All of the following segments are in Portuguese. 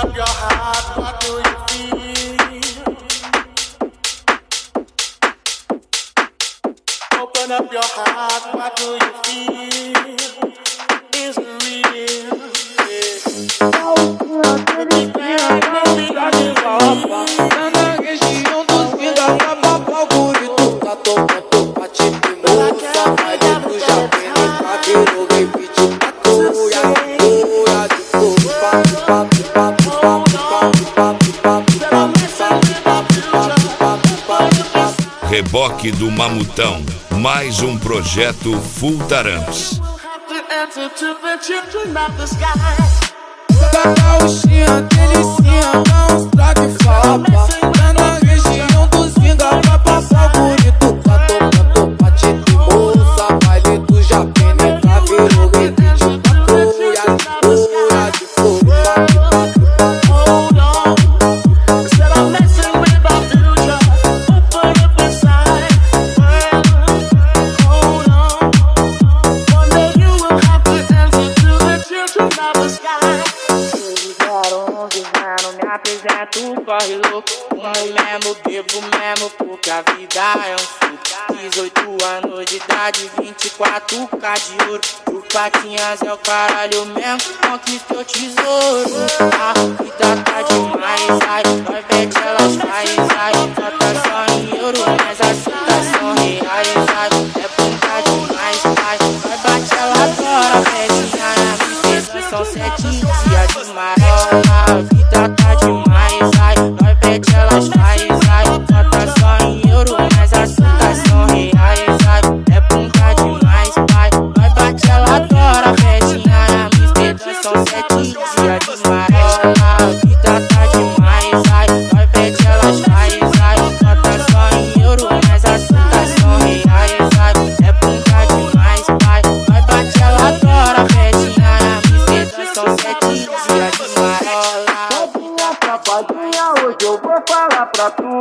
up your heart, what do you feel? Open up your heart, what do you feel? Is it real? Tá na região dos pinga pra papar o burrito. Tá tocando pra te moça, vai dentro já vem pra ver o repeat. Tá cuia de fogo, Reboque do Mamutão, mais um projeto Full Taramps. Cacauxinha, delicinha, dá uns trago e fala. Tá na região dos pinga pra papar o burrito. Tá tocando pra te moça, baile do Japim, nem pra ver o repeat. Tá cuia de fogo, corre louco, mesmo, bebo mesmo, porque a vida é um suco. 18 anos de idade, 24K de ouro. O Patinhas é o caralho mesmo, conquista o tesouro. A vida tá demais, ai, nós bete elas faz, ai. Nota só em euro, mas as citas são reais, ai. É brincar demais, ai, nós bate ela agora, betinha na mesa. São 7 dias de marola, a vida tá demais, ai. Nós bete elas faz, ai. Nota só em euro, mas as citas são reais, ai. É brincar demais, ai. Nós bate ela agora, betinha na mesa. São 7 dias de marola, a vida tá demais, ai. Nós bete elas faz, ai. Nota só em euro, mas as citas são reais, ai. É brincar demais, ai. Nós bate ela agora, betinha na mesa. São 7 dias de marola. Safadinha, hoje eu vou falar pra tu.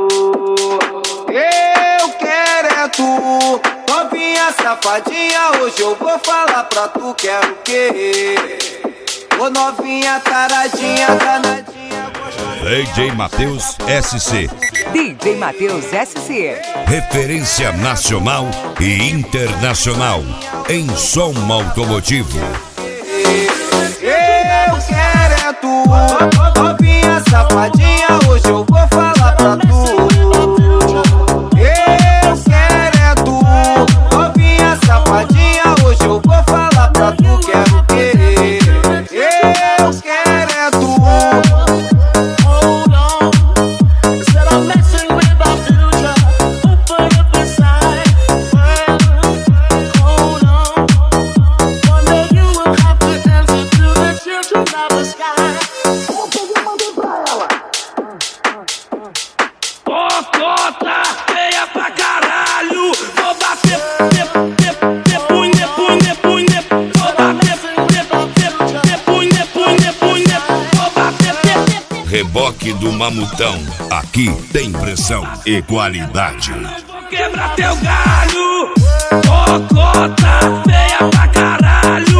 Eu quero é tu. Novinha safadinha, hoje eu vou falar pra tu. Quero o quê? Ô novinha taradinha, danadinha, gostosinha. DJ Matheus SC. DJ Matheus SC. Referência nacional e internacional em som automotivo. Eu quero é tu. Novinha safadinha, hoje eu vou falar pra tu. Eu quero é tu. Novinha safadinha, hoje eu vou falar pra tu. Quero o quê? Eu quero é tu. Cota, feia pra caralho. Vou bater, vou bater. Reboque do Mamutão, aqui tem pressão e qualidade. Vou quebrar teu galho. Cota, feia pra caralho.